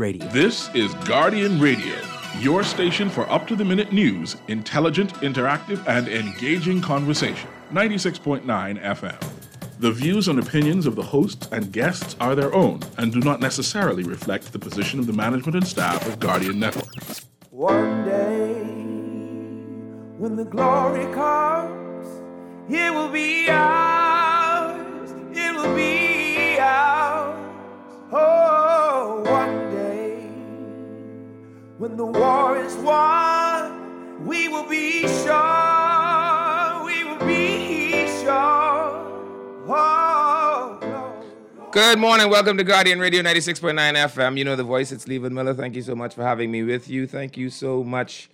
Radio. This is Guardian Radio, your station for up-to-the-minute news, intelligent, interactive, and engaging conversation. 96.9 FM. The views and opinions of the hosts and guests are their own and do not necessarily reflect the position of the management and staff of Guardian Network. One day, when the glory comes, it will be ours. It will be ours. Oh, one day, when the war is won, we will be sure. We will be sure. Oh, no. Good morning. Welcome to Guardian Radio 96.9 FM. You know the voice. It's Levan Miller. Thank you so much for having me with you. Thank you so much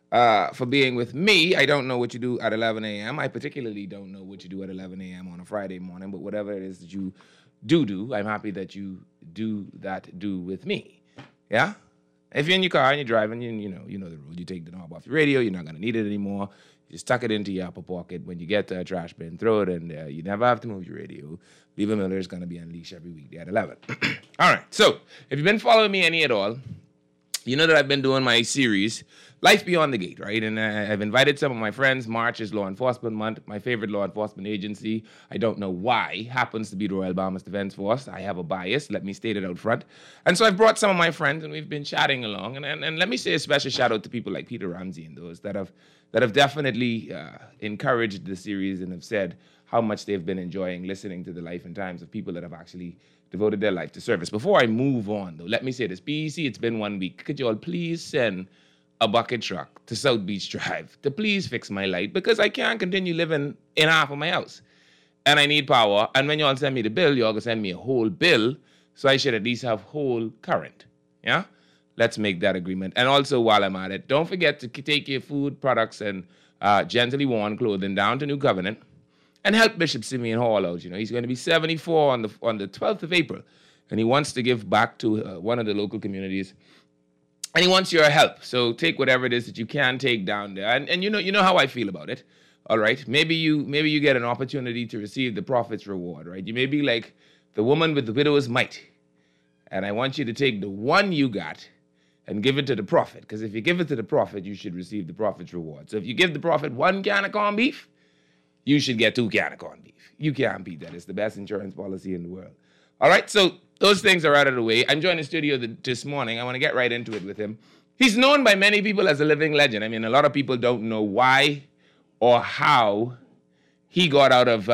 for being with me. I don't know what you do at 11 a.m. I particularly don't know what you do at 11 a.m. on a Friday morning, but whatever it is that you do, I'm happy that you do with me. Yeah? If you're in your car and you're driving, you know the rule. You take the knob off your radio. You're not going to need it anymore. You just tuck it into your upper pocket. When you get to a trash bin, throw it in there. You never have to move your radio. Levan Miller is going to be unleashed every weekday at 11. All right. So if you've been following me any at all, you know that I've been doing my series, Life Beyond the Gate, right? And I've invited some of my friends. March is Law Enforcement Month. My favorite law enforcement agency, I don't know why, happens to be the Royal Bahamas Defense Force. I have a bias. Let me state it out front. And so I've brought some of my friends, and we've been chatting along. And let me say a special shout out to people like Peter Ramsey and those that have definitely encouraged the series and have said how much they've been enjoying listening to the life and times of people that have actually devoted their life to service. Before I move on, though, let me say this. BEC, it's been 1 week. Could you all please send a bucket truck to South Beach Drive to please fix my light, because I can't continue living in half of my house. And I need power. And when y'all send me the bill, y'all gonna send me a whole bill, so I should at least have whole current. Yeah? Let's make that agreement. And also, while I'm at it, don't forget to take your food products and gently worn clothing down to New Covenant and help Bishop Simeon Hall out. You know, he's going to be 74 on the 12th of April, and he wants to give back to one of the local communities. And he wants your help. So take whatever it is that you can take down there. And you know how I feel about it. All right. Maybe you get an opportunity to receive the prophet's reward, right? You may be like the woman with the widow's mite. And I want you to take the one you got and give it to the prophet. Because if you give it to the prophet, you should receive the prophet's reward. So if you give the prophet 1 can of corned beef, you should get 2 can of corned beef. You can't beat that. It's the best insurance policy in the world. All right. So those things are out of the way. I'm joined in the studio this morning. I want to get right into it with him. He's known by many people as a living legend. I mean, a lot of people don't know why or how he got out of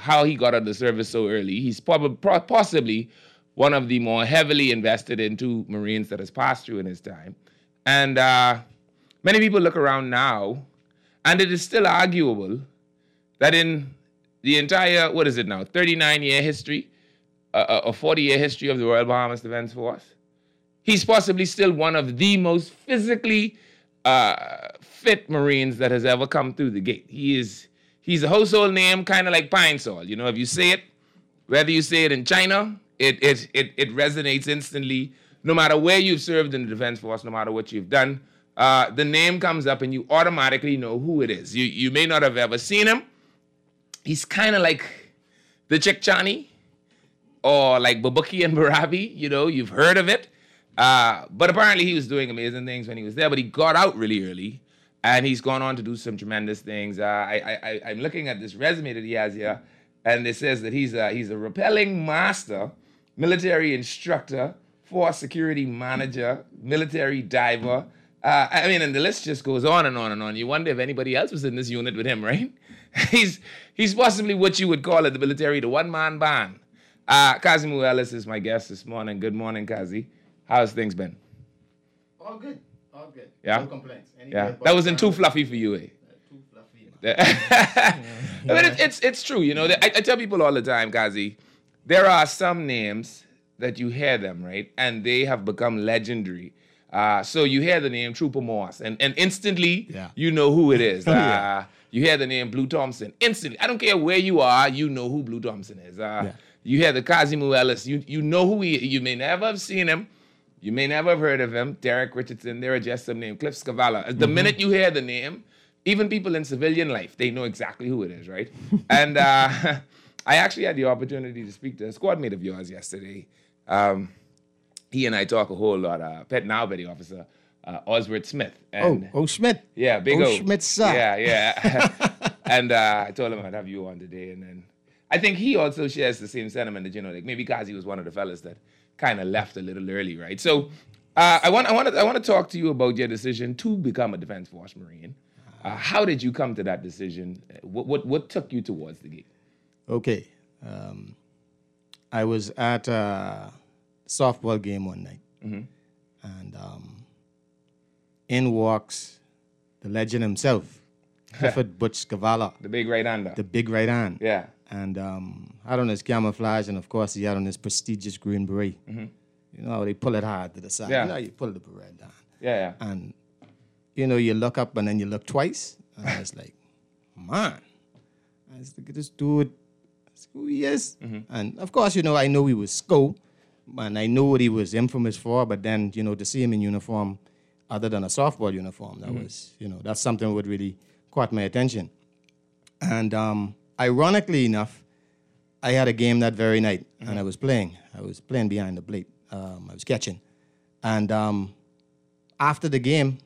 the service so early. He's possibly one of the more heavily invested into Marines that has passed through in his time. And many people look around now, and it is still arguable that in the entire, 39-year history, a 40-year history of the Royal Bahamas Defense Force, he's possibly still one of the most physically fit Marines that has ever come through the gate. He's a household name, kind of like Pine Sol. You know, if you say it, whether you say it in China, it resonates instantly. No matter where you've served in the Defense Force, no matter what you've done, the name comes up and you automatically know who it is. You may not have ever seen him. He's kind of like the Chekchani, or like Babuki and Barabi, you know, you've heard of it. But apparently he was doing amazing things when he was there, but he got out really early, and he's gone on to do some tremendous things. I'm looking at this resume that he has here, and it says that he's a rappelling master, military instructor, force security manager, military diver. And the list just goes on and on and on. You wonder if anybody else was in this unit with him, right? He's possibly what you would call in the military the one-man band. Kazimu Ellis is my guest this morning. Good morning, Kazi. How's things been? All good. Yeah? No complaints. Yeah. That wasn't too fluffy for you, eh? Too fluffy. But it's true, you know. I tell people all the time, Kazi, there are some names that you hear them, right? And they have become legendary. So you hear the name Trooper Morse, and instantly you know who it is. You hear the name Blue Thompson. Instantly. I don't care where you are, you know who Blue Thompson is. You hear the Kazimu Ellis. You know who he is. You may never have seen him. You may never have heard of him. Derek Richardson. There are just some names. Cliff Scavala. The minute you hear the name, even people in civilian life, they know exactly who it is, right? And I actually had the opportunity to speak to a squad mate of yours yesterday. he and I talk a whole lot. Now petty officer Oswald Smith. And Schmidt. Yeah, big O. Schmidt, sir. Yeah. And I told him I'd have you on today, and then I think he also shares the same sentiment that, like maybe because he was one of the fellas that kind of left a little early, right? So I want to talk to you about your decision to become a Defense Force Marine. How did you come to that decision? What took you towards the gig? Okay. I was at a softball game one night, and in walks the legend himself, Clifford Butch Cavallo, The big right-hander. the big right hand. Yeah. And had on his camouflage, and of course he had on his prestigious green beret. You know how they pull it hard to the side. Yeah. You know how you pull the beret down. Yeah. And, you know, you look up and then you look twice. And I was like, man. I was like, this dude, that's who he is. And, of course, you know, I know he was SCO, and I know what he was infamous for, but then, you know, to see him in uniform other than a softball uniform, that was, you know, that's something that would really caught my attention. And ironically enough, I had a game that very night, and I was playing. I was playing behind the plate. I was catching. And after the game,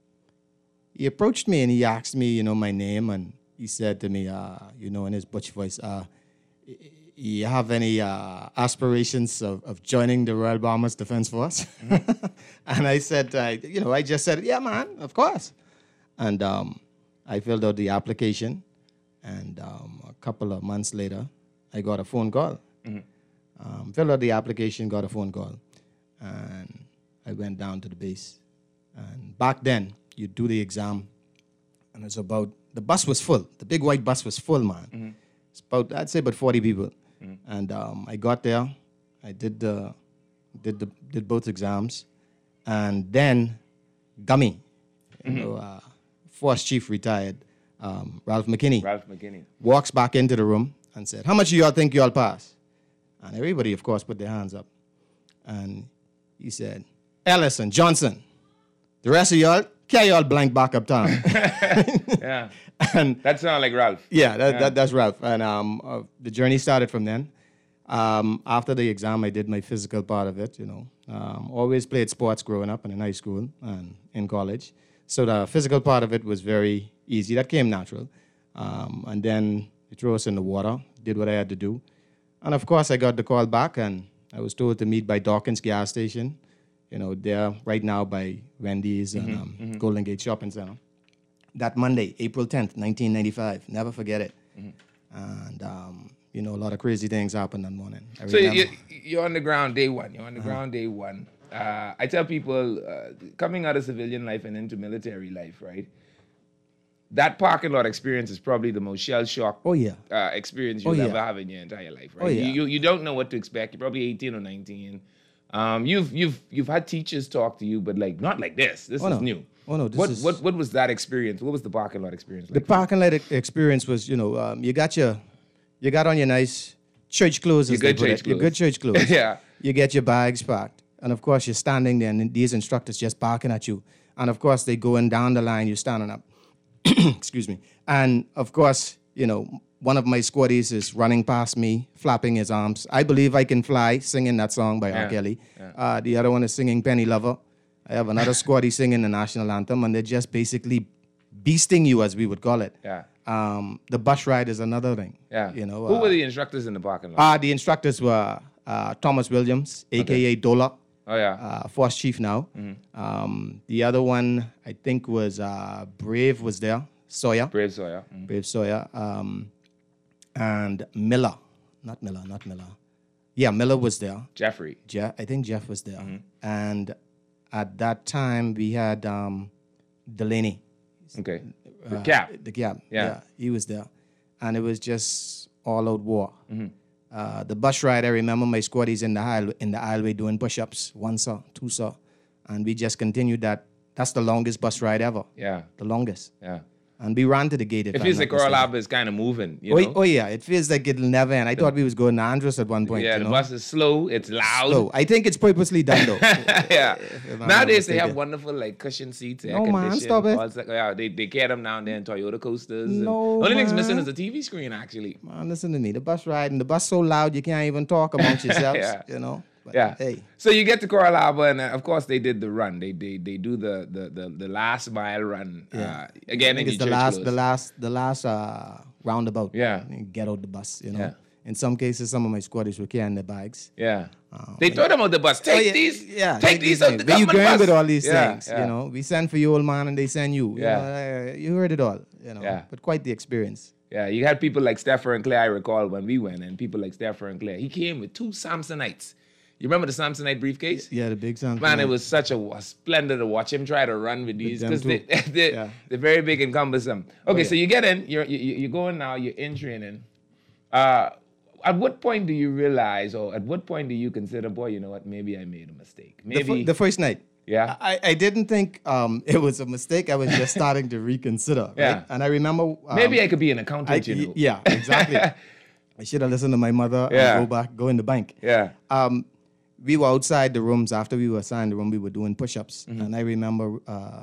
he approached me and he asked me, you know, my name, and he said to me, you know, in his butch voice, you have any aspirations of joining the Royal Bombers Defense Force? And I said, you know, I just said, yeah, man, of course. And I filled out the application, and a couple of months later, I got a phone call. Filled out the application, got a phone call, and I went down to the base. And back then, you do the exam, and it's about, the bus was full. The big white bus was full, man. It's about, I'd say about 40 people. And I got there, I did both exams, and then Gummy, you know, Force Chief retired, Ralph McKinney, walks back into the room and said, how much do y'all think y'all pass? And everybody, of course, put their hands up. And he said, Ellis and Johnson, the rest of y'all, carry y'all blank back uptown. Yeah. And That sounds like Ralph. yeah, that's Ralph. And the journey started from then. After the exam, I did my physical part of it, you know. Always played sports growing up and in high school and in college. So the physical part of it was very easy. That came natural. And then they threw us in the water, did what I had to do. And of course, I got the call back, and I was told to meet by Dawkins gas station, you know, there right now by Wendy's and Golden Gate Shopping Center. That Monday, April 10th, 1995. Never forget it. And, you know, a lot of crazy things happened that morning. So you're on the ground day one. I tell people, coming out of civilian life and into military life, right? That parking lot experience is probably the most shell shock experience you'll ever have in your entire life, right? You don't know what to expect. You're probably 18 or 19. You've had teachers talk to you, but like not like this. This is new. Oh no! What was that experience? What was the parking lot experience like? The parking lot experience was, you know, you got on your nice church clothes. Your good church clothes. Yeah. You get your bags packed, and of course you're standing there, and these instructors just barking at you, and of course they going down the line. You're standing up. Excuse me. And of course, you know, one of my squaddies is running past me, flapping his arms. I Believe I Can Fly, singing that song by R. Kelly. Yeah. The other one is singing Penny Lover. I have another squaddie singing the national anthem, and they're just basically beasting you, as we would call it. Yeah. The bus ride is another thing. Yeah. You know. Who were the instructors in the parking lot? The instructors were Thomas Williams, a.k.a. Dola. Oh, yeah. Force Chief now. The other one, I think, was Brave was there. Sawyer. Brave Sawyer. Brave Sawyer. And Miller. Not Miller. Yeah, Miller was there. Jeffrey. I think Jeff was there. And at that time, we had Delaney. Okay. The Cap. The Cap. Yeah. He was there. And it was just all-out war. The bus ride, I remember my squaddies in the aisleway doing push-ups, 1 saw, 2 saw. And we just continued that. That's the longest bus ride ever. Yeah. The longest. Yeah. And we ran to the gate. It feels like Coral Harbor is kind of moving, you know? Oh, yeah. It feels like it'll never end. I thought we was going to Andros at one point. Yeah, the bus is slow. It's loud. Slow. I think it's purposely done, though. Yeah. Nowadays, they have wonderful, like, cushion seats, air conditioning. Man, stop it. Like, yeah, they carry them down there in Toyota coasters. No, the only thing's man. missing is a TV screen, actually. Man, listen to me. The bus ride, and the bus so loud you can't even talk amongst yourselves, Yeah. you know? But Yeah. hey, So you get to Coral Harbor, and of course they did the run. They do the last mile run. Again, I think in it's your church clothes. the last roundabout. Yeah. And get out the bus. You know. Yeah. In some cases, some of my squaddies were carrying their bags. Yeah. They throw them on the bus. Take these. Yeah, Take these out things. the Where you government going bus. with all these Yeah, things? yeah. You know, we send for you, old man, and they send you. Yeah. You heard it all. You know, Yeah. but quite the experience. Yeah, you had people like Stephen Claire, I recall, when we went, and people like Stephen Claire. He came with 2 Samsonites. You remember the Samsonite briefcase? Yeah, the big sound. Man, it was such a splendid to watch him try to run with these them because too. they're very big and cumbersome. Okay, so you get in, you're going now, you're in training. At what point do you realize, or at what point do you consider, boy, you know what, maybe I made a mistake? Maybe, the first night. yeah, I didn't think it was a mistake. I was just starting to reconsider. Yeah. Right? And I remember. maybe I could be an accountant, you know. Yeah, exactly. I should have listened to my mother Yeah. and go in the bank. Yeah, We were outside the rooms after we were assigned the room. We were doing push-ups, Mm-hmm. and I remember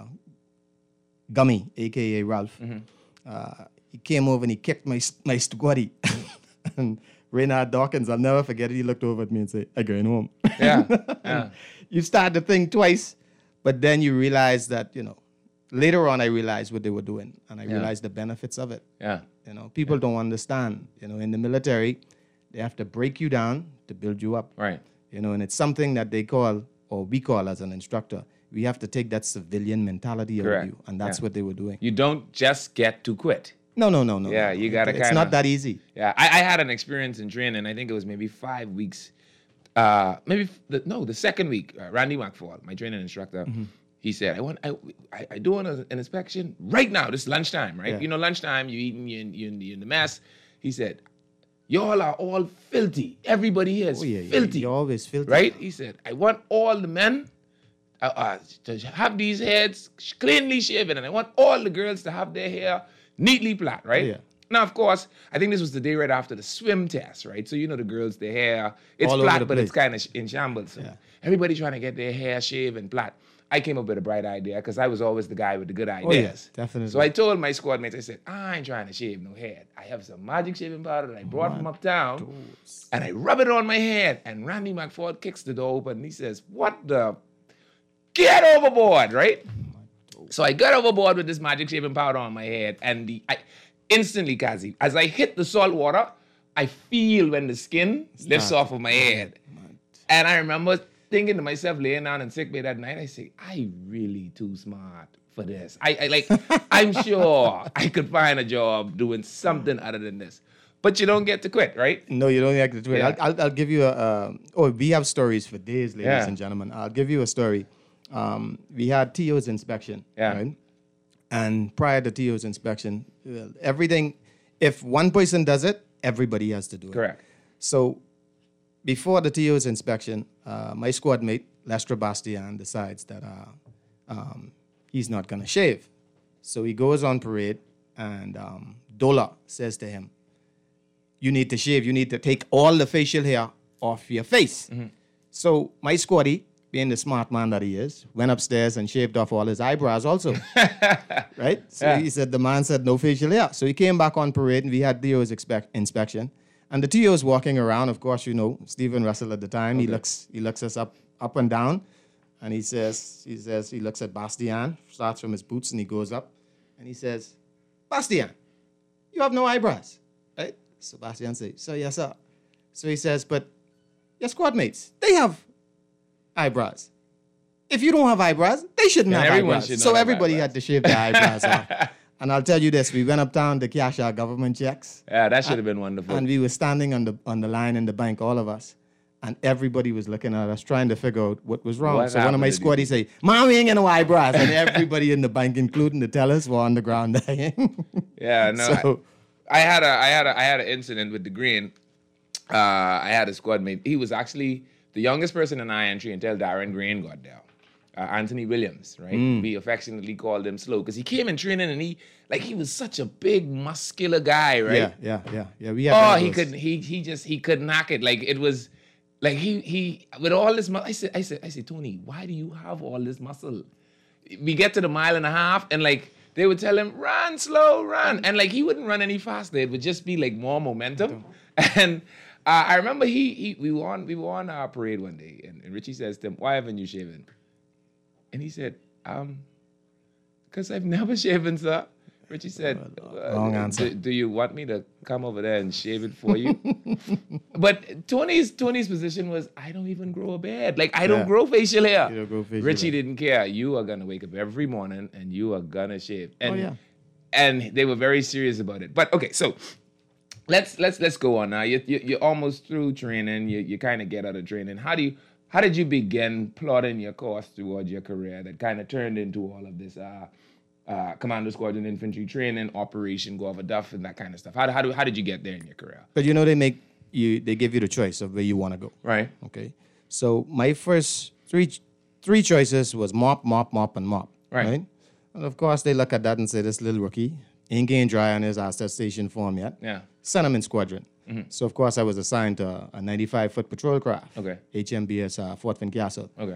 Gummy, aka Ralph. Mm-hmm. He came over and he kicked my squatty. And Reynard Dawkins, I'll never forget it. He looked over at me and said, "I'm going home." yeah, yeah. You start to think twice, but then you realize that, you know, later on I realized what they were doing, and I realized the benefits of it. Yeah. You know, people don't understand. You know, in the military, they have to break you down to build you up. Right. You know, and it's something that they call, or we call as an instructor, we have to take that civilian mentality out Correct. of you, and that's Yeah. what they were doing. You don't just get to quit. No. Yeah, you gotta It's kinda- not that easy. Yeah, I had an experience in training. I think it was maybe 5 weeks. The second week, Randy McFall, my training instructor, he said, I do an inspection right now. This is lunchtime, right? Yeah. You know, lunchtime, you're eating, you're in the mess. He said, y'all are all filthy. Everybody here is Oh, yeah, filthy. You're always filthy. Right? He said, I want all the men to have these heads cleanly shaven, and I want all the girls to have their hair neatly plait, right? Yeah. Now, of course, I think this was the day right after the swim test, right? So, you know, the girls, their hair, it's All over flat, the but it's place. kind of in shambles. So Yeah. everybody trying to get their hair shaved and plait. I came up with a bright idea because I was always the guy with the good ideas. Oh, yeah, definitely. So I told my squad mates, I said, I ain't trying to shave no head. I have some magic shaving powder that I brought from uptown, and I rub it on my head. And Randy McFord kicks the door open, and he says, what the? Get overboard, right? So I got overboard with this magic shaving powder on my head, and instantly, Kazi, as I hit the salt water, I feel when the skin lifts off of my head. And I remember thinking to myself, laying down in sick bed that night, I say, I really too smart for this. I'm sure I could find a job doing something other than this. But you don't get to quit, right? No, you don't have to do it. Yeah. I'll give you we have stories for days, ladies Yeah. and gentlemen. I'll give you a story. We had TO's inspection, Yeah. right? And prior to TO's inspection, everything, if one person does it, everybody has to do it. Correct. So before the TO's inspection, my squad mate, Lester Bastian, decides that he's not going to shave. So he goes on parade, and Dola says to him, you need to shave. You need to take all the facial hair off your face. So my squaddy, being the smart man that he is, went upstairs and shaved off all his eyebrows also. Right? So Yeah. he said, the man said no facial hair. So he came back on parade, and we had TO's inspection. And the TO's walking around. Of course, you know, Stephen Russell at the time, he looks us up and down. And he looks at Bastian, starts from his boots, and he goes up. And he says, Bastian, you have no eyebrows. Right? So Bastian says, so yes, sir. So he says, but your squad mates, they have eyebrows. If you don't have eyebrows, they shouldn't Then have everyone eyebrows. should So not have everybody eyebrows. had to shave their eyebrows off. And I'll tell you this, we went uptown to cash our government checks, Yeah, that should have been wonderful. and we were standing on the line in the bank, all of us. And everybody was looking at us, trying to figure out what was wrong. What So one of my happened to squaddies say, "Mom, we ain't got no eyebrows," and everybody in the bank, including the tellers, were on the ground dying. Yeah, no. So- I had an incident with the green. I had a squad mate. He was actually the youngest person in our entry until Darren Green got there. Anthony Williams, right? We affectionately called him Slow because he came in training and he was such a big muscular guy, right? Yeah. We had Oh, one of he those. couldn't. He couldn't knock it. Like it was, like he with all this. I said, Tony, why do you have all this muscle? We get to the 1.5 miles, and like they would tell him, run slow, run, and like he wouldn't run any faster. It would just be like more momentum. And I remember we were on our parade one day, and Richie says to him, "Why haven't you shaven?" And he said, "Because I've never shaven, sir." Richie said, Wrong answer. Do you want me to come over there and shave it for you?" But Tony's position was, I don't even grow a beard. Like, I don't grow facial hair. You don't grow facial Richie hair. didn't care. You are going to wake up every morning and you are going to shave. And, yeah. and they were very serious about it. But, okay, so let's go on now. You're almost through training. You kind of get out of training. How did you begin plotting your course towards your career that kind of turned into all of this Commando Squadron Infantry training, Operation Go Over Duff, and that kind of stuff? How did you get there in your career? But they give you the choice of where you want to go. Right. Okay. So my first three choices was mop, and mop. Right. And of course they look at that and say, this little rookie ain't getting dry on his asset station form yet. Yeah. Send him in squadron. So of course I was assigned to a 95-foot patrol craft. Okay. HMBS Fort Fincastle. Okay.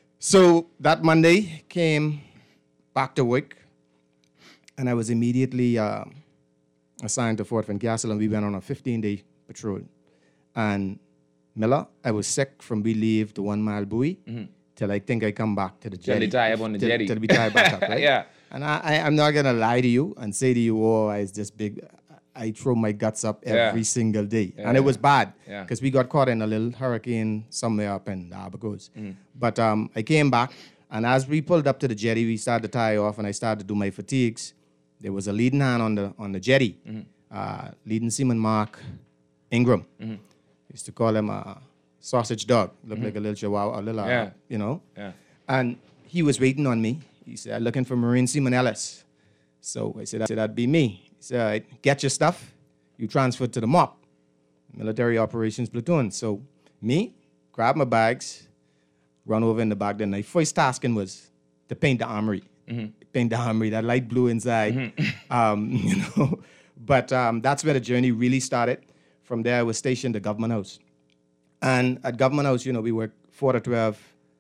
So that Monday came back to work, and I was immediately assigned to Fort Fincastle, and we went on a 15-day patrol. And Miller, I was sick from we leave the 1 Mile Buoy till I think I come back to the jetty. Till they tie up on the jetty. Till we tie back up, right? Yeah. And I'm not going to lie to you and say to you, oh, I was just big. I throw my guts up every single day. And it was bad because we got caught in a little hurricane somewhere up in the Abacos. But I came back, and as we pulled up to the jetty, we started to tie off, and I started to do my fatigues. There was a leading hand on the jetty, leading seaman Mark Ingram. Used to call him a sausage dog. Looked like a little chihuahua, a little, you know. Yeah. And he was waiting on me. He said, looking for Marine Seaman Ellis. So I said, that'd be me. He said, all right, get your stuff. You transferred to the MOP, Military Operations Platoon. So me, grab my bags, run over in the back. Then my first tasking was to paint the armory. Paint the armory, that light blue inside. You know. But that's where the journey really started. From there, I was stationed at Government House. And at Government House, you know, we worked 4 to 12,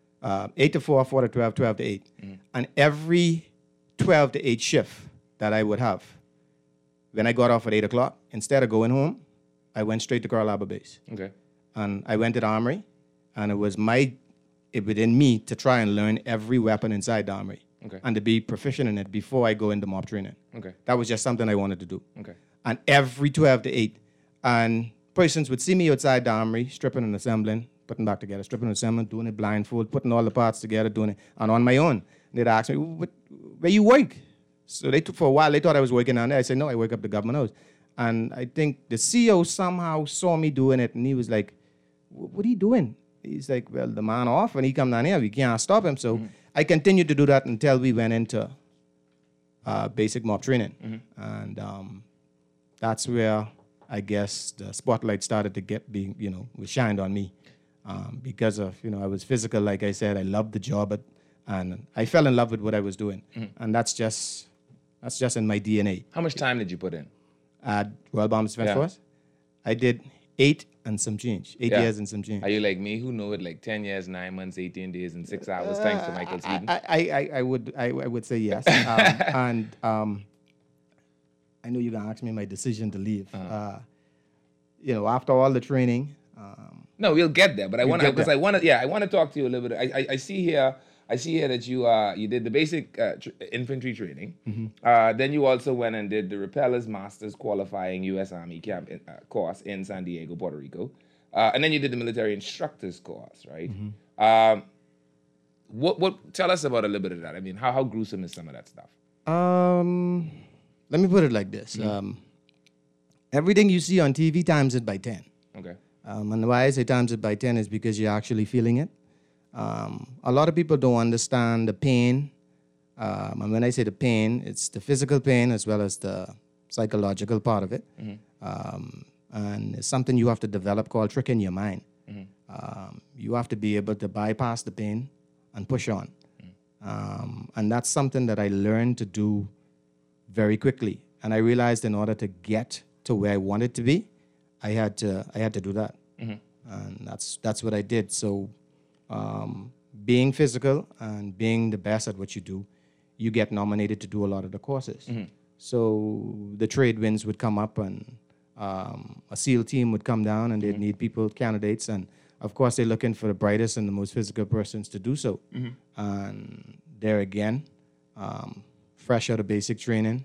8 to 4, 4 to 12, 12 to 8. And every 12 to 8 shift that I would have, when I got off at 8 o'clock, instead of going home, I went straight to Coral Harbor Base. Okay. And I went to the armory, and it was within me to try and learn every weapon inside the armory. Okay. And to be proficient in it before I go into MOP training. Okay. That was just something I wanted to do. Okay. And every 12 to 8, and persons would see me outside the armory, stripping and assembling, putting back together, stripping and assembling, doing it blindfold, putting all the parts together, doing it, and on my own. They'd ask me, where you work? So for a while, they thought I was working on there. I said, no, I work up the Government House. And I think the CEO somehow saw me doing it, and he was like, what are you doing? He's like, well, the man off, and he come down here. We can't stop him. So I continued to do that until we went into basic MOP training. And that's where I guess the spotlight started to was shined on me because of, I was physical. Like I said, I loved the job, and I fell in love with what I was doing. And that's just in my DNA. How much time did you put in? At Royal Bombers Defense Force, I did 8 and some change. 8 years and some change. Are you like me, who know it like 10 years, 9 months, 18 days, and 6 hours? Thanks to Michael Sweden. I would say yes. And I know you're gonna ask me my decision to leave. After all the training. No, we'll get there. But I want to talk to you a little bit. I see here that you did the basic infantry training. Then you also went and did the Repellers Masters Qualifying U.S. Army Camp course in San Diego, Puerto Rico. And then you did the Military Instructors course, right? What tell us about a little bit of that? I mean, how gruesome is some of that stuff? Let me put it like this. Everything you see on TV times it by 10. Okay. And why I say times it by 10 is because you're actually feeling it. A lot of people don't understand the pain. And when I say the pain, it's the physical pain as well as the psychological part of it. And it's something you have to develop called tricking your mind. You have to be able to bypass the pain and push on. And that's something that I learned to do very quickly. And I realized in order to get to where I wanted to be, I had to do that. And that's what I did. So being physical and being the best at what you do, you get nominated to do a lot of the courses. So the trade winds would come up, and a SEAL team would come down and they'd need people, candidates, and of course they're looking for the brightest and the most physical persons to do so. And there again, fresh out of basic training,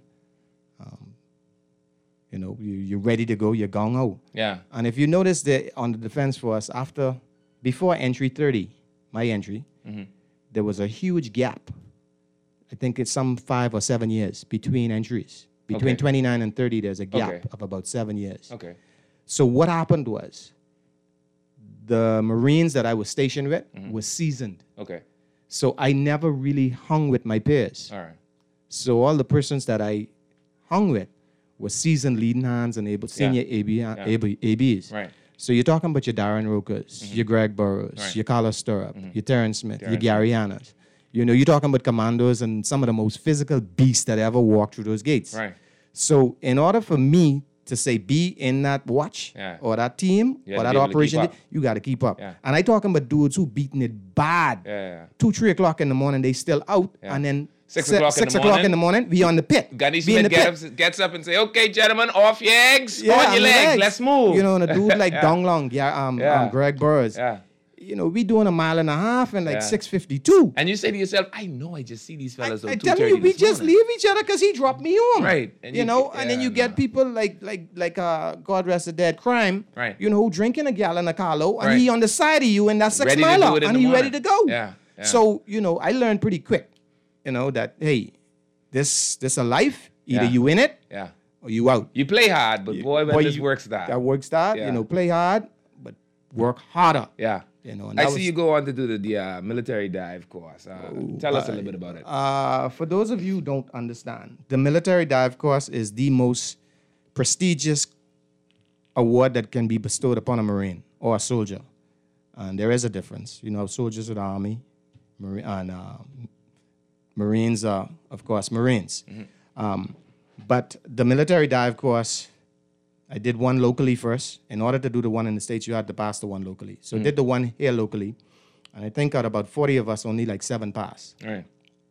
you're ready to go, you're gung ho. Yeah. And if you notice that on the defense force, before entry 30, my entry, there was a huge gap. I think it's some 5 or 7 years between entries. Between 29 and 30, there's a gap of about 7 years. Okay. So what happened was the Marines that I was stationed with were seasoned. Okay. So I never really hung with my peers. All right. So all the persons that I hung with were seasoned leading hands and senior ABs. Right. So you're talking about your Darren Rokers, your Greg Burrows, your Carlos Stirrup, your Terrence Smith, your Gary Annas. You're talking about commandos and some of the most physical beasts that ever walked through those gates. Right. So in order for me to say be in that watch or that team or that operation, you got to keep up. Yeah. And I talking about dudes who beating it bad. 2, 3 o'clock in the morning, they still out. And then 6 o'clock in the morning, we on the pit. Gunny Smith gets up and say, "Okay, gentlemen, off your eggs, on your legs, let's move." And a dude like Dong Long, Greg Burrows. Yeah. We doing 1.5 miles and like 6:52. And you say to yourself, I know I just see these fellas I on 2:30 tell you, we just morning. leave each other because he dropped me home. Right. And and then you get people like God rest the dead Crime, right? Who drinking a gallon of Carlo and he on the side of you in that 6 Ready miler to do it and he ready to go. Yeah. So, I learned pretty quick, that, hey, this a life. Either you in it or you out. You play hard, but boy, this works that. That works that. Play hard, but work harder. Yeah. And I see you go on to do the military dive course. Tell us a little bit about it. For those of you who don't understand, the military dive course is the most prestigious award that can be bestowed upon a Marine or a soldier. And there is a difference. Soldiers of the Army, and Marines are, of course, Marines. But the military dive course, I did one locally first. In order to do the one in the States, you had to pass the one locally. So I did the one here locally. And I think out of about 40 of us, only like 7 passed. Right.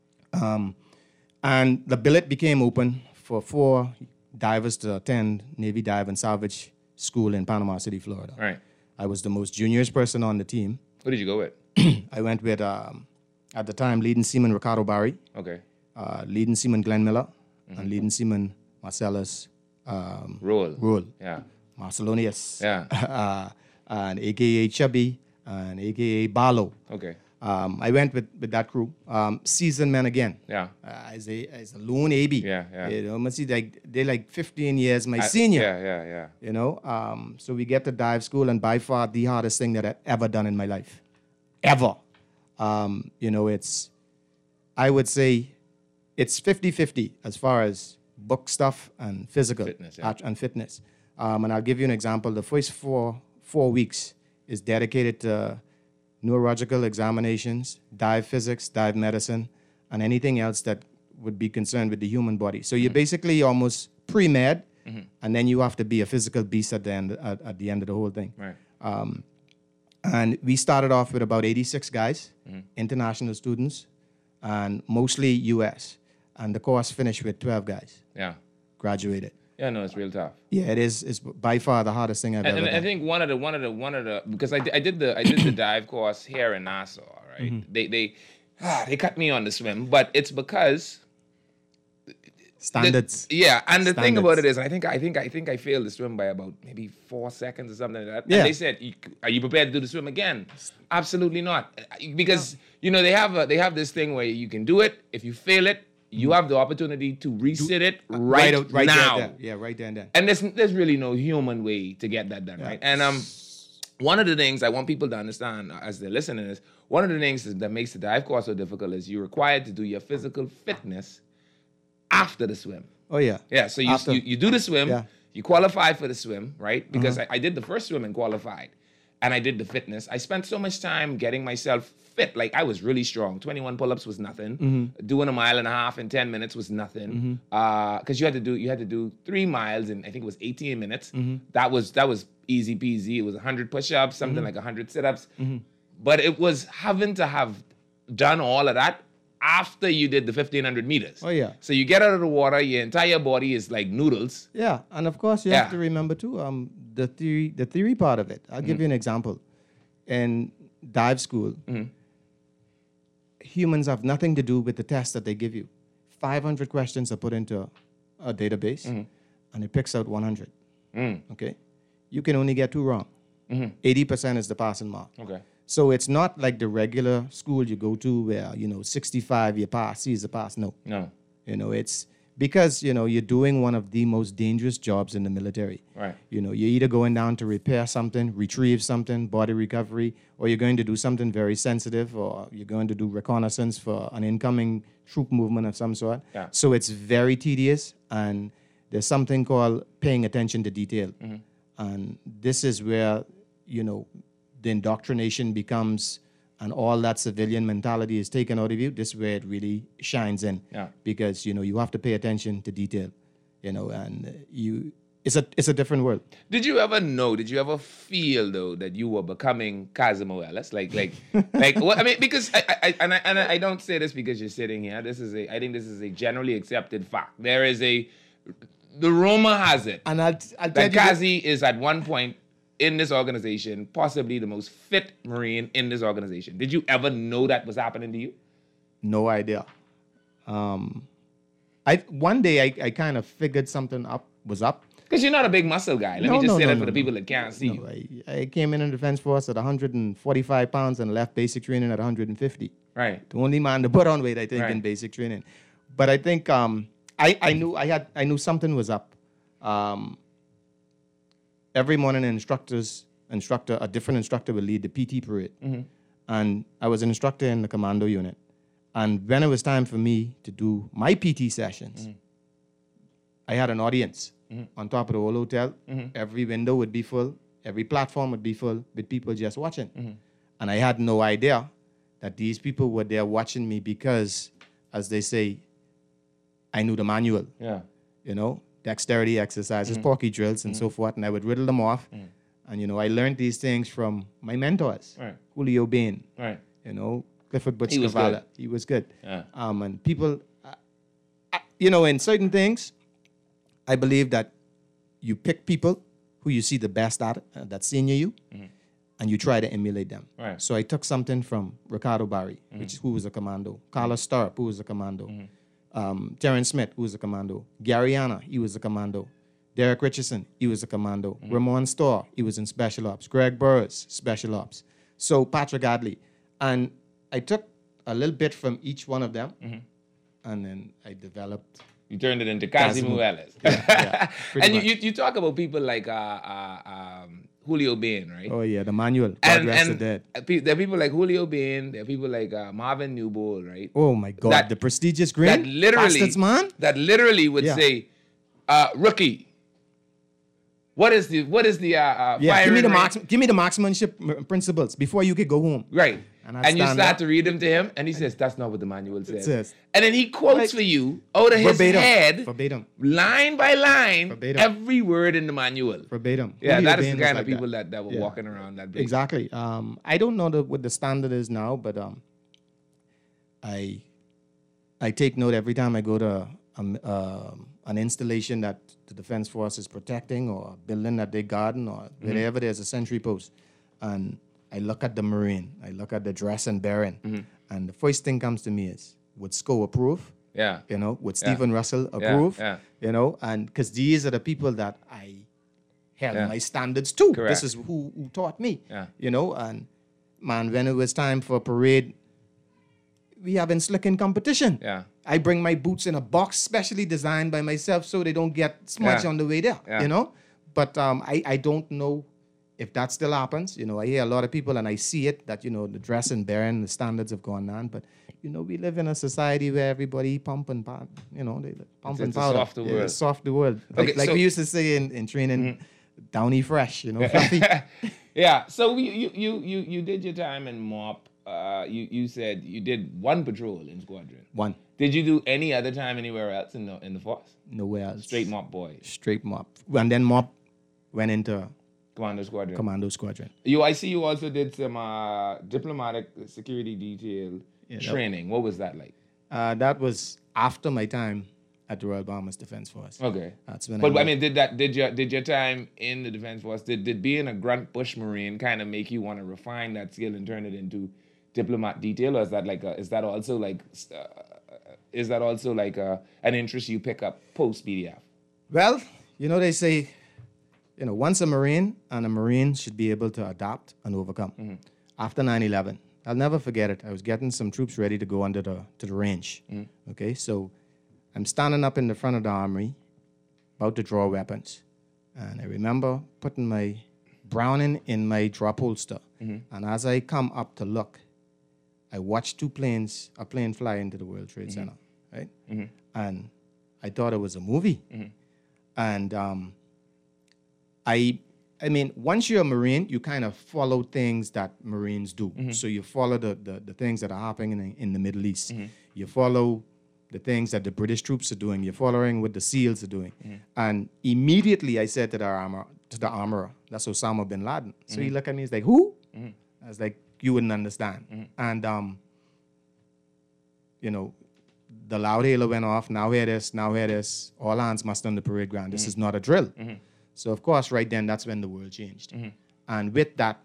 And the billet became open for 4 divers to attend Navy Dive and Salvage School in Panama City, Florida. Right. I was the most juniorest person on the team. Who did you go with? I went with, at the time, leading seaman Ricardo Barry. Okay. Leading seaman Glenn Miller. And leading seaman Marcellus Roll. Yeah. Marcelonius. Yeah. And a.k.a. Chubby and a.k.a. Barlow. Okay. I went with that crew. Seasoned men again. Yeah. As a lone AB. Yeah. Must see they're like 15 years my senior. Yeah. So we get to dive school, and by far the hardest thing that I've ever done in my life. Ever. I would say it's 50-50 as far as book stuff and physical fitness, and fitness. And I'll give you an example. The first four weeks is dedicated to neurological examinations, dive physics, dive medicine, and anything else that would be concerned with the human body. So you're basically almost pre-med, and then you have to be a physical beast at the end of the whole thing. Right. And we started off with about 86 guys, international students, and mostly U.S. And the course finished with 12 guys. Yeah. Graduated. Yeah, no, it's real tough. Yeah, it is. It's by far the hardest thing I've ever done. I think one of the because I did the dive course here in Nassau, right? They cut me on the swim, but it's because standards. And the thing about it is, I think I failed the swim by about maybe 4 seconds or something like that. Yeah. And they said, "Are you prepared to do the swim again?" Absolutely not, because they have this thing where you can do it. If you fail it, you have the opportunity to resit it right now. There. Yeah, right there and then. And there's really no human way to get that done, right? And one of the things I want people to understand as they're listening is, one of the things that makes the dive course so difficult is you're required to do your physical fitness after the swim. Oh, yeah. Yeah, so you do the swim, you qualify for the swim, right? Because I did the first swim and qualified, and I did the fitness. I spent so much time getting myself fit. Like, I was really strong. 21 pull-ups was nothing. Doing 1.5 miles in 10 minutes was nothing. Because you had to do 3 miles in, I think it was 18 minutes. That was easy peasy. It was 100 push-ups, something like 100 sit-ups. But it was having to have done all of that after you did the 1,500 meters. Oh, yeah. So you get out of the water, your entire body is like noodles. Yeah, and of course you have to remember too the theory part of it. I'll give you an example. In dive school, humans have nothing to do with the test that they give you. 500 questions are put into a database, and it picks out 100. Okay, you can only get 2 wrong. 80% is the passing mark. Okay. So it's not like the regular school you go to where 65 you pass, C is the pass. No. It's because you're doing one of the most dangerous jobs in the military. Right. You're either going down to repair something, retrieve something, body recovery, or you're going to do something very sensitive, or you're going to do reconnaissance for an incoming troop movement of some sort. Yeah. So it's very tedious, and there's something called paying attention to detail. And this is where, the indoctrination becomes, and all that civilian mentality is taken out of you. This is where it really shines in. Yeah. Because, you have to pay attention to detail, and it's a different world. Did you ever feel though that you were becoming Cosmo Ellis? Like what I mean, because I don't say this because you're sitting here. I think this is a generally accepted fact. The rumor has it And I'll tell that you Kazi is at one point in this organization, possibly the most fit Marine in this organization. Did you ever know that was happening to you? no idea. One day I kind of figured something was up. Because you're not a big muscle guy. Let me just say that for the people that can't see you. I came in the Defense Force at 145 pounds and left basic training at 150. Right. The only man to put on weight, I think, in basic training. But I think I knew something was up. Every morning, a different instructor will lead the PT parade. And I was an instructor in the commando unit. And when it was time for me to do my PT sessions, I had an audience on top of the whole hotel. Every window would be full. Every platform would be full with people just watching. And I had no idea that these people were there watching me because, as they say, I knew the manual. Yeah. Dexterity exercises, porky drills, and so forth. And I would riddle them off. And, I learned these things from my mentors. Right. Julio Bain. Right. Clifford Butch He was Cavallo. good. He was good. Yeah. And people, in certain things, I believe that you pick people who you see the best at, that's senior you, and you try to emulate them. Right. So I took something from Ricardo Barry, who was a commando, Carlos Starp, who was a commando, Terrence Smith, who was a commando, Gary Anna, he was a commando, Derek Richardson, he was a commando, Ramon Storr, he was in Special Ops, Greg Burris, Special Ops, so Patrick Adley. And I took a little bit from each one of them, and then I developed. You turned it into Cosimo Ellis. pretty And you talk about people like Julio Bain, right? Oh yeah, the manual. God rest the dead. There are people like Julio Bain. There are people like Marvin Newbold, right? Oh my God, That- the prestigious grin. That literally, Bastards, man. that literally would Yeah. say, "Rookie, what is the Yeah, firing rate?" give me the marksmanship principles before you could go home. Right. And I And you stand start up. to read them to him, and he says, "That's not what the manual says." says. And then he quotes Like, for you out of his Verbatim. head, Verbatim. line by line, Verbatim. every word in the manual. Verbatim. Yeah, Julio that is Bain the was kind like of people that were Yeah. walking around that big. Exactly. I don't know what the standard is now, but I take note every time I go to an installation that the Defense Force is protecting, or a building that they garden, or wherever there's a sentry post, and I look at the Marine, I look at the dress and bearing, and the first thing comes to me is, would SCO approve? Yeah. Would Stephen Russell approve? yeah. And because these are the people that I held Yeah. my standards to. Correct. This is who taught me. Yeah. And man, when it was time for a parade, we having slicking competition. Yeah. I bring my boots in a box specially designed by myself so they don't get smudged Yeah. on the way there. Yeah. But I don't know if that still happens. I hear a lot of people and I see it that the dress and bearing, the standards have gone on. But we live in a society where everybody pump and powder. They pump and It's a powder. softer world. It's a softer world. Okay, Like so- we used to say in training, downy fresh. Fluffy. Yeah. So you did your time in MOP. You said you did one patrol in squadron. One. Did you do any other time anywhere else in the force? Nowhere else. Straight MOP boy, Straight mop. And then mop went into commando squadron. commando squadron. I see you also did some diplomatic security detail that- training. What was that like? That was after my time at the Royal Bahamas Defense Force. Okay. That's when But I mean, did your time in the Defense Force, did being a grunt bush Marine kind of make you want to refine that skill and turn it into diplomat detail, or is that also like an interest you pick up post BDF? Well, they say, once a Marine, and a Marine should be able to adapt and overcome. Mm-hmm. After 9/11, I'll never forget it. I was getting some troops ready to go to the range. Mm-hmm. Okay, so I'm standing up in the front of the armory, about to draw weapons, and I remember putting my Browning in my drop holster. Mm-hmm. And as I come up to look, I watched a plane fly into the World Trade Center, right? Mm-hmm. And I thought it was a movie. Mm-hmm. And I mean, once you're a Marine, you kind of follow things that Marines do. Mm-hmm. So you follow the things that are happening in the Middle East. Mm-hmm. You follow the things that the British troops are doing. You're following what the SEALs are doing. Mm-hmm. And immediately I said to the armorer, that's Osama bin Laden. So he looked at me, he's like, who? I was like, you wouldn't understand. And, the loud hailer went off. Now hear this. All hands must on the parade ground. This is not a drill. So, of course, right then, that's when the world changed. And with that,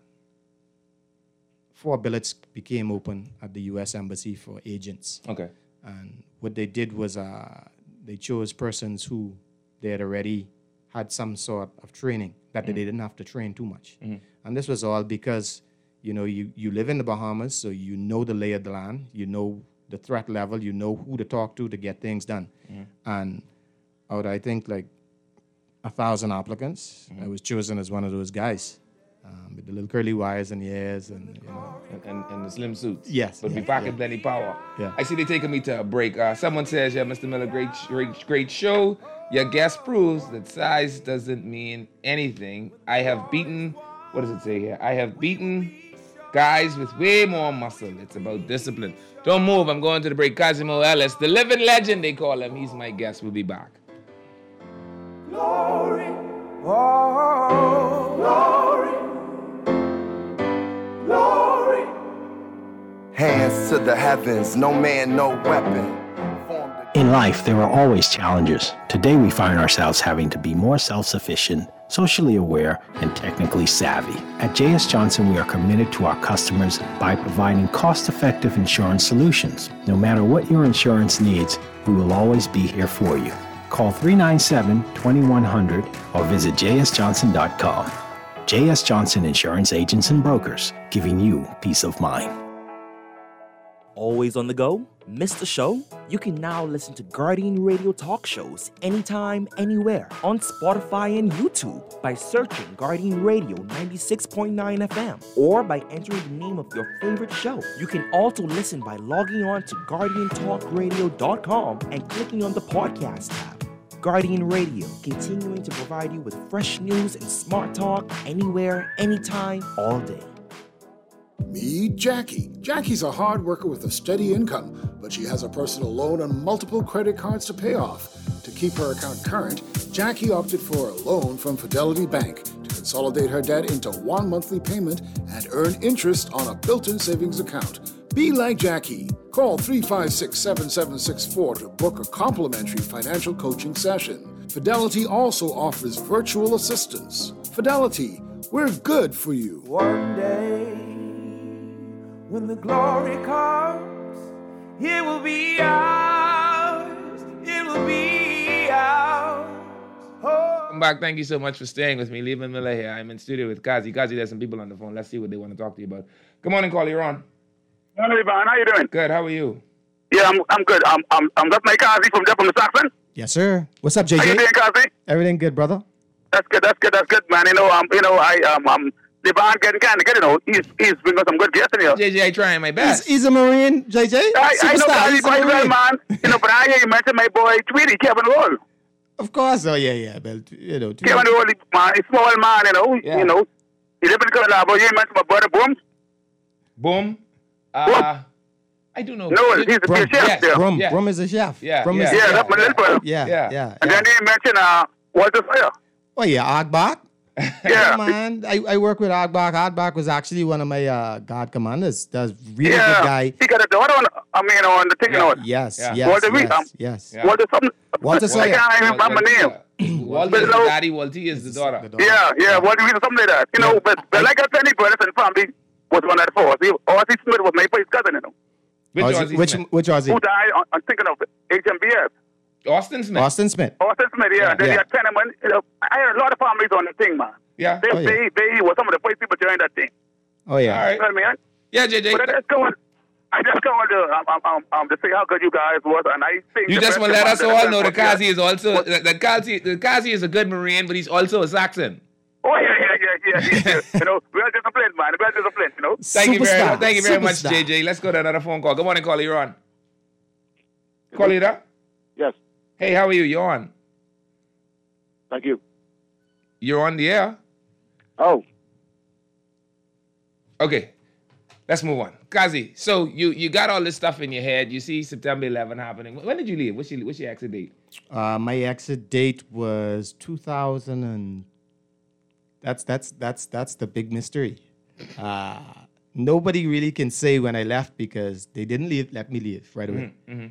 4 billets became open at the U.S. Embassy for agents. Okay. And what they did was they chose persons who they had already had some sort of training that they didn't have to train too much. And this was all because, you live in the Bahamas, so you know the lay of the land, you know the threat level, you know who to talk to get things done. And out, I think, 1,000 applicants, I was chosen as one of those guys with the little curly wires in the ears and and the slim suits. Yes. But we packing plenty power. Yeah. I see they taking me to a break. Someone says, yeah, Mr. Miller, great show. Your guest proves that size doesn't mean anything. I have beaten, what does it say here? I have beaten guys with way more muscle. It's about discipline. Don't move. I'm going to the break. Cosimo Ellis, the living legend, they call him. He's my guest. We'll be back. Glory, oh, glory, glory. Hands to the heavens, no man, no weapon. In life, there are always challenges. Today, we find ourselves having to be more self-sufficient, socially aware, and technically savvy. At J.S. Johnson, we are committed to our customers by providing cost-effective insurance solutions. No matter what your insurance needs, we will always be here for you. Call 397-2100 or visit jsjohnson.com. J.S. Johnson Insurance Agents and Brokers, giving you peace of mind. Always on the go? Missed the show? You can now listen to Guardian Radio talk shows anytime, anywhere on Spotify and YouTube by searching Guardian Radio 96.9 FM or by entering the name of your favorite show. You can also listen by logging on to GuardianTalkRadio.com and clicking on the podcast tab. Guardian Radio, continuing to provide you with fresh news and smart talk anywhere, anytime, all day. Meet Jackie. Jackie's a hard worker with a steady income, but she has a personal loan and multiple credit cards to pay off. To keep her account current, Jackie opted for a loan from Fidelity Bank to consolidate her debt into one monthly payment and earn interest on a built-in savings account. Be like Jackie. Call 356-7764 to book a complimentary financial coaching session. Fidelity also offers virtual assistance. Fidelity, we're good for you. One day, when the glory comes, it will be ours. It will be ours. Oh. Welcome back. Thank you so much for staying with me. Leland Miller here. I'm in studio with Kazi. Kazi, there's some people on the phone. Let's see what they want to talk to you about. Good morning, caller. You're on. Morning, Ivan. How you doing? Good. How are you? Yeah, I'm good. I'm that's my Kazi from Saxon. Yes, sir. What's up, JJ? How you doing, Kazi? Everything good, brother? That's good, man. Devon getting kind of good, He's bringing some good guests in here. JJ, I trying my best. He's a Marine, JJ. I know Kazi quite well, man. But I hear you mention my boy Tweety, Kevin Roll. Of course. Oh, yeah. But, Kevin Roll, man, he's small man, Yeah. He live in Colorado. You mentioned my brother Boom. Boom. I do know. No, he's a chef Yes. there. Brum. Yeah. Brum is a chef. Yeah, Brum yeah. is Yeah, that's my little brother. Yeah. Yeah. And then they mentioned Walter Fire. Oh, yeah, Agbach. Yeah. man. I work with Aardbach. Aardbach was actually one of my guard commanders. That's really Yeah. good guy. He got a daughter on the thing. Yeah. Yes, Yeah. yes, Walter Reed, yes. Yeah. Walter something. Walter I Sawyer. can't even remember my name. Walter is the Hello? daddy, Walter is the daughter. Yeah, Walter Reed or something like that. You know, but like I tell you, brothers and family was one of the four. Ozzie Smith was my first cousin, you know. Which Ozzy- Ozzy which Smith? which Ozzy? Who died, I'm thinking of HMBS. Austin Smith. Austin Smith. Austin Smith, yeah. And then Yeah. you had Tenement. You know, I had a lot of families on the thing, man. Yeah. They, Oh, yeah. they were some of the first people during that thing. Oh yeah. All right. You know what I mean? Yeah, JJ. But I just going to say how good you guys was, and I think You the just best want to let us commander all know the that- Kazi is also the Kazi is a good Marine, but he's also a Saxon. Oh yeah. You know, well disciplined, man. Well disciplined, you know. Thank you very much, Superstar. JJ. Let's go to another phone call. Good morning, caller. You're on. Caller, you there? Yes. Hey, how are you? You're on. Thank you. You're on the air. Oh. Okay. Let's move on. Kazi, so you got all this stuff in your head. You see September 11 happening. When did you leave? What's your exit date? My exit date was 2000 and that's the big mystery. Nobody really can say when I left because they didn't let me leave right away.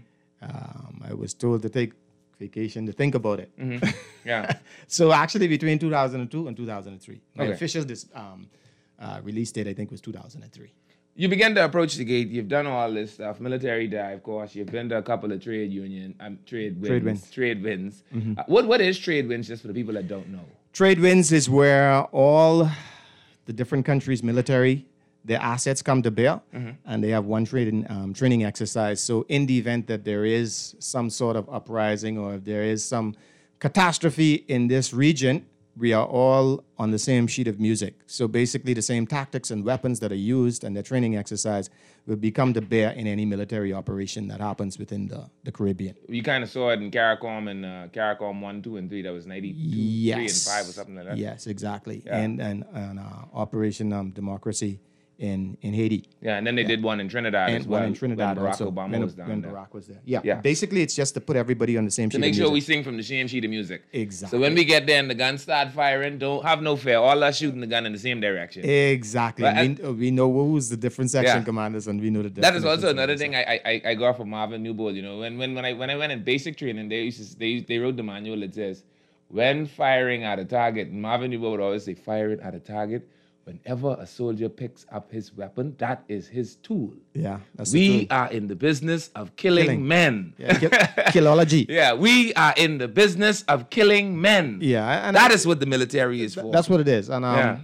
I was told to take vacation to think about it. Yeah. So actually between 2002 and 2003. My Okay. official release date, I think, was 2003. You began to approach the gate. You've done all this stuff. Military dive, of course. You've been to a couple of trade wins. Trade wins. What is trade wins, just for the people that don't know? Trade wins is where all the different countries' military, their assets come to bear, and they have one training exercise. So in the event that there is some sort of uprising or if there is some catastrophe in this region, we are all on the same sheet of music. So basically the same tactics and weapons that are used and the training exercise will become to bear in any military operation that happens within the Caribbean. You kind of saw it in CARICOM and CARICOM 1, 2, and 3. That was 92, 3, and 5 or something like that. Yes, exactly. Yeah. And Operation Democracy in Haiti. Yeah, and then they did one in Trinidad as And well. one in Trinidad when Barack also. Obama when was down there. Barack was there. Yeah. Yeah. Basically, it's just to put everybody on the same To sheet make of sure we music. sing from the same sheet of music. Exactly. So when we get there and the guns start firing, don't have no fear. All us shooting the gun in the same direction. Exactly. But we know who's the different section Yeah. commanders, and we know the That is definitions also of another it. thing I got from Marvin Newbold. You know, when I went in basic training, they wrote the manual that says, when firing at a target, Marvin Newbold would always say, firing at a target. Whenever a soldier picks up his weapon, that is his tool. Yeah. That's the We truth. are in the business of killing men. Yeah, killology. Yeah, we are in the business of killing men. Yeah. And That is what the military is for. That's what it is. And, Yeah.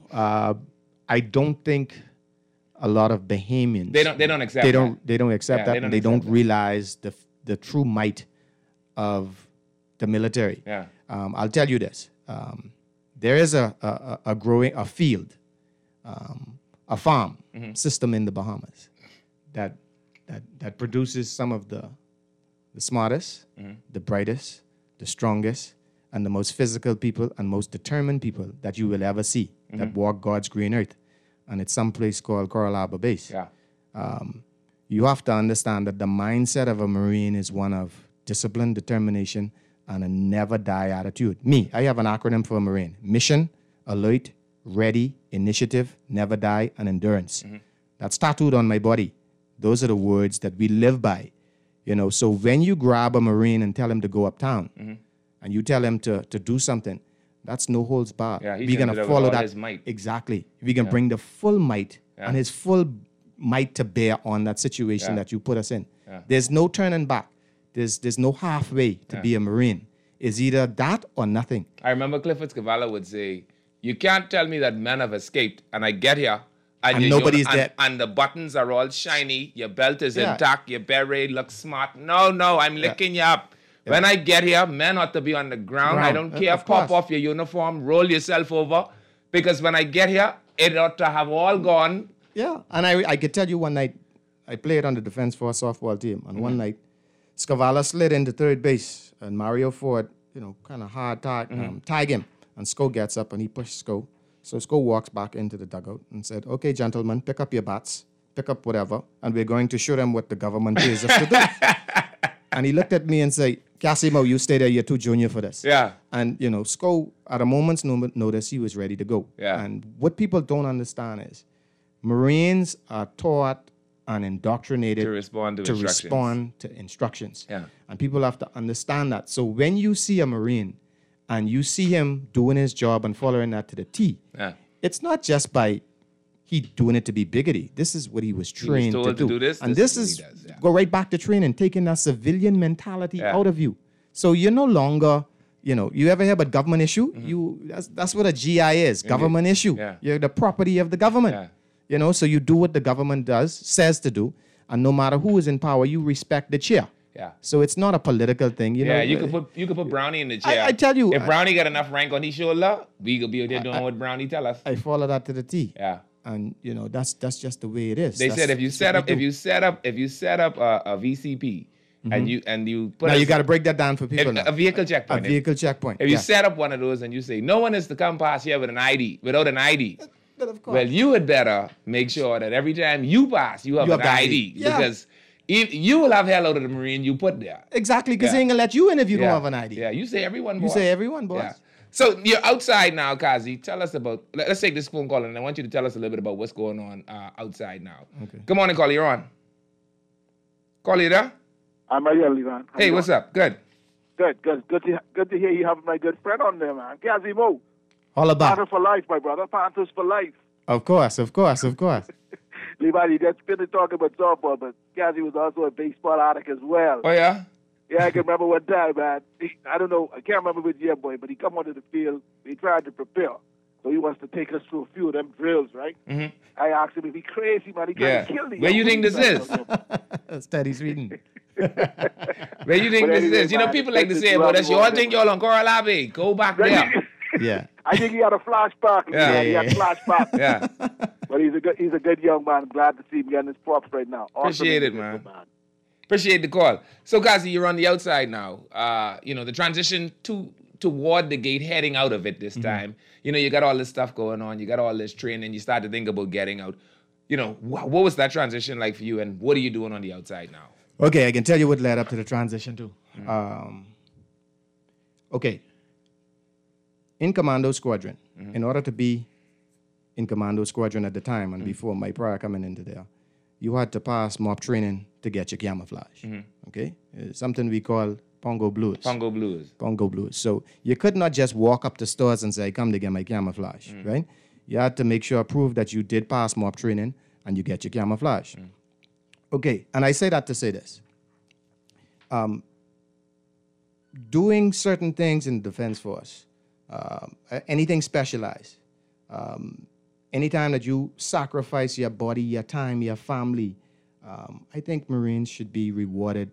I don't think a lot of Bahamians. They don't accept They that. don't accept Yeah, that, they don't and they don't accept that. realize the true might of the military. Yeah. I'll tell you this: there is a growing field, a farm Mm-hmm. system in the Bahamas that produces some of the smartest, Mm-hmm. the brightest, the strongest, and the most physical people and most determined people that you will ever see Mm-hmm. that walk God's green earth. And it's some place called Coral Harbor Base. Yeah. You have to understand that the mindset of a Marine is one of discipline, determination, and a never die attitude. I have an acronym for a Marine: mission, alert, ready, initiative, never die, and endurance. That's tattooed on my body. Those are the words that we live by. So when you grab a Marine and tell him to go uptown, and you tell him to do something, that's no holds barred. Yeah, he's We're gonna gonna do it with follow all that. his might. Exactly. We can bring the full might and his full might to bear on that situation that you put us in. Yeah. There's no turning back. There's no halfway to be a Marine. It's either that or nothing. I remember Clifford Scavala would say, you can't tell me that men have escaped and I get here And your nobody's dead. And the buttons are all shiny, your belt is Yeah. intact, your beret looks smart. No, I'm licking you up. When I get here, men ought to be on the ground. I don't care. Of Pop course. off your uniform, roll yourself over. Because when I get here, it ought to have all gone. Yeah, and I could tell you one night, I played on the Defense Force softball team, and one night, Scavala slid into third base, and Mario Ford, kind of hard tag him, and Sko gets up and he pushed Sko. So Sko walks back into the dugout and said, "Okay, gentlemen, pick up your bats, pick up whatever, and we're going to show them what the government pays us to do." And he looked at me and said, Casimo, you stay there. You're too junior for this. Yeah. And, you know, Sco, at a moment's notice, he was ready to go. Yeah. And what people don't understand is Marines are taught and indoctrinated To respond to instructions. Yeah. And people have to understand that. So when you see a Marine and you see him doing his job and following that to the T, Yeah. it's not just by he doing it to be biggity. This is what he was trained told to to do this, And this this is is what he does, yeah. go right back to training, taking that civilian mentality Yeah. out of you. So you're no longer, you know, you ever hear about government issue? That's what a GI is, government issue. Yeah. You're the property of the government. Yeah. You know, so you do what the government says to do, and no matter who is in power, you respect the chair. Yeah. So it's not a political thing, you know. Yeah, you could put Brownie in the chair. I tell you, if Brownie got enough rank on his shoulder, we could be there doing what Brownie tell us. I follow that to the T. Yeah. And you know, that's just the way it is. They That's said if you set what up we if do. you set up a VCP and you put Now a, you got to break that down for people. now. a vehicle checkpoint. A vehicle checkpoint. If you yeah. set up one of those and you say no one is to come past here with an ID without an ID, But of course. well, you had better make sure that every time you pass, you have You an have the ID ID. Yeah. because if you will have hell out of the Marine you put there. Exactly, because Yeah. they ain't gonna let you in if you Yeah. don't have an ID. Yeah, you say everyone. You boss. say everyone, boss. Yeah. So you're outside now, Kazi. Tell us about. Let's take this phone call, and I want you to tell us a little bit about what's going on outside now. Okay. Good morning, Carly. You're on. Carly, you there? I'm right here, Levan. Hey, what's up? Good. Good to hear you have my good friend on there, man. Gazimo. All about. Panthers for life, my brother. Panthers for life. Of course. Levan, you just finished talking about softball, but Gazi was also a baseball addict as well. Oh yeah. Yeah, I can remember one time, man. I don't know, I can't remember which year, boy, but he come onto the field. He tried to prepare. So he wants to take us through a few of them drills, right? Mm-hmm. I asked him if he crazy, man. He Yeah. trying to kill me. Where you think this is? Steady Sweden. Where you think But this anyway, is? You know, man, people like to this say is about what us, we y'all want think to y'all on Coral Abbey. Go back there. Yeah. I think he had a flashback. Yeah. He had a flashback. Yeah. But he's a good young man. Glad to see him getting his props right now. Awesome Appreciate it, individual, man. Appreciate the call. So, Kazi, you're on the outside now. You know, the transition toward the gate, heading out of it this time. You know, you got all this stuff going on. You got all this training. You start to think about getting out. You know, what was that transition like for you, and what are you doing on the outside now? Okay, I can tell you what led up to the transition too. Okay. In Commando Squadron, in order to be in Commando Squadron at the time and before my prior coming into there, you had to pass mob training to get your camouflage. Okay? It's something we call Pongo Blues. Pongo Blues. Pongo Blues. So you could not just walk up to stores and say, come to get my camouflage, right? You had to make sure, prove that you did pass mob training and you get your camouflage. Okay, and I say that to say this. Doing certain things in the Defense Force, anything specialized, anytime that you sacrifice your body, your time, your family, I think Marines should be rewarded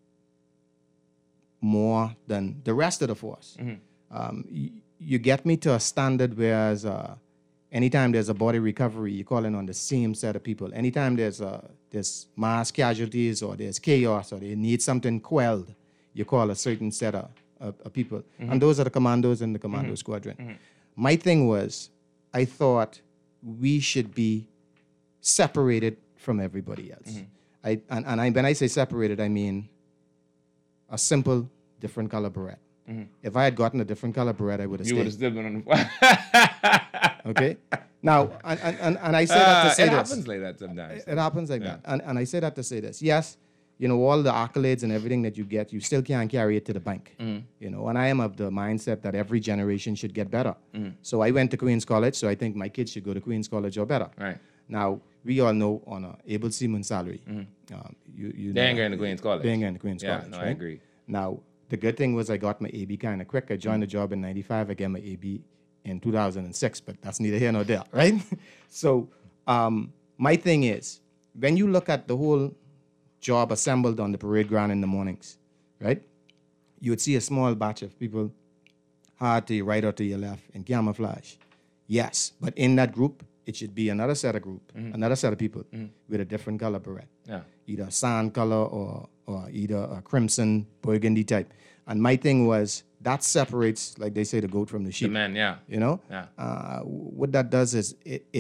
more than the rest of the force. You get me to a standard whereas anytime there's a body recovery, you're calling on the same set of people. Anytime there's mass casualties or there's chaos or they need something quelled, you call a certain set of people. And those are the commandos in the commando squadron. My thing was, I thought we should be separated from everybody else. When I say separated, I mean a simple different color beret. If I had gotten a different color beret, I would have stayed. You would have still been on the Okay? Now, and I say that to say it this. happens like that sometimes. It happens like that. And I say that to say this. Yes, you know, all the accolades and everything that you get, you still can't carry it to the bank. You know, and I am of the mindset that every generation should get better. So I went to Queen's College, so I think my kids should go to Queen's College or better. Right. Now, we all know on a able seaman salary, you They ain't going to Queen's College. They ain't going to Queen's College. No, right? I agree. Now, the good thing was I got my AB kind of quick. I joined the job in 95. I got my AB in 2006, but that's neither here nor there, right? So my thing is, when you look at the whole job assembled on the parade ground in the mornings, right? You would see a small batch of people hard to your right or to your left in camouflage. Yes, but in that group, it should be another set of people with a different color beret. Yeah. Either sand color or either a crimson, burgundy type. And my thing was, that separates, like they say, the goat from the sheep. The man, yeah. You know? Yeah. What that does is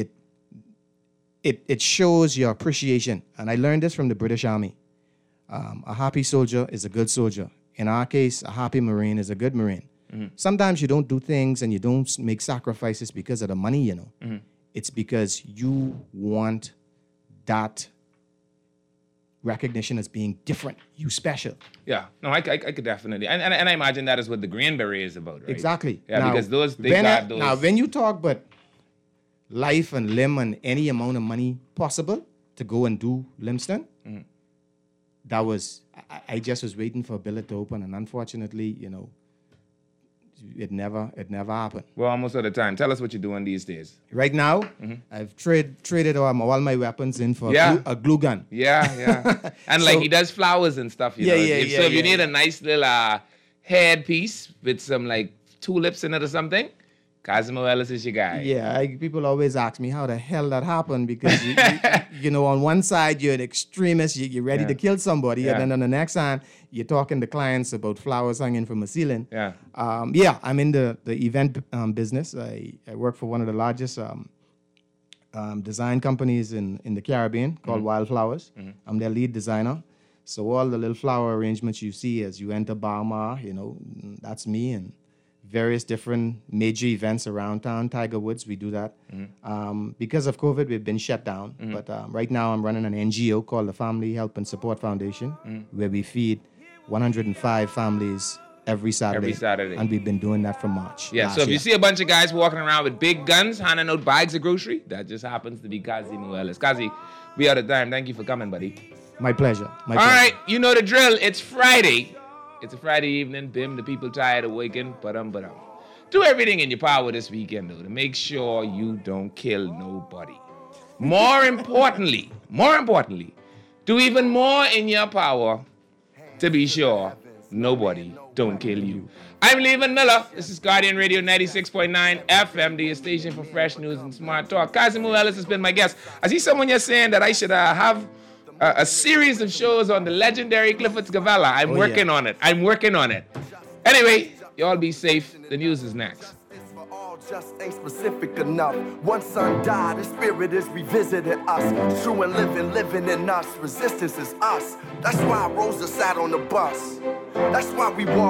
it shows your appreciation. And I learned this from the British Army. A happy soldier is a good soldier. in our case, a happy Marine is a good Marine. Sometimes you don't do things and you don't make sacrifices because of the money, you know. It's because you want that recognition as being different, you special. Yeah, no, I could definitely, and I imagine that is what the Green Beret is about, right? Exactly. Yeah, now, because they got those. Now, when you talk about life and limb and any amount of money possible to go and do limestone, that was, I just was waiting for a billet to open, and unfortunately, you know, it never happened. We're almost out of time. Tell us what you're doing these days. Right now, I've traded all my weapons in for a glue gun. Yeah. And like he does flowers and stuff, you know. So if you need a nice little headpiece with some like tulips in it or something, Cosmo Ellis is your guy. Yeah, people always ask me how the hell that happened because, you know, on one side, you're an extremist, you're ready to kill somebody, and then on the next hand, you're talking to clients about flowers hanging from a ceiling. I'm in the event business. I work for one of the largest design companies in the Caribbean called Wildflowers. I'm their lead designer. So all the little flower arrangements you see as you enter Balma, you know, that's me, and various different major events around town. Tiger Woods, we do that. Because of COVID, we've been shut down. But right now, I'm running an NGO called the Family Help and Support Foundation, where we feed 105 families every Saturday. And we've been doing that for March. Yeah, so if you see a bunch of guys walking around with big guns, handing out bags of grocery, that just happens to be Kazi Ellis. Kazi, we out of time. Thank you for coming, buddy. My pleasure. All right, you know the drill. It's Friday. It's a Friday evening. Bim, the people tired of waking. But do everything in your power this weekend, though, to make sure you don't kill nobody. More importantly, do even more in your power to be sure nobody don't kill you. I'm Levan Miller. This is Guardian Radio 96.9 FM, the station for fresh news and smart talk. Cosmo Ellis has been my guest. I see someone here saying that I should have a series of shows on the legendary Clifford Scavella. I'm working on it. Anyway, y'all be safe. The news is next. Just ain't specific enough. One son died, his spirit is revisiting us. True and living in us. Resistance is us. That's why Rosa sat on the bus. That's why we walk.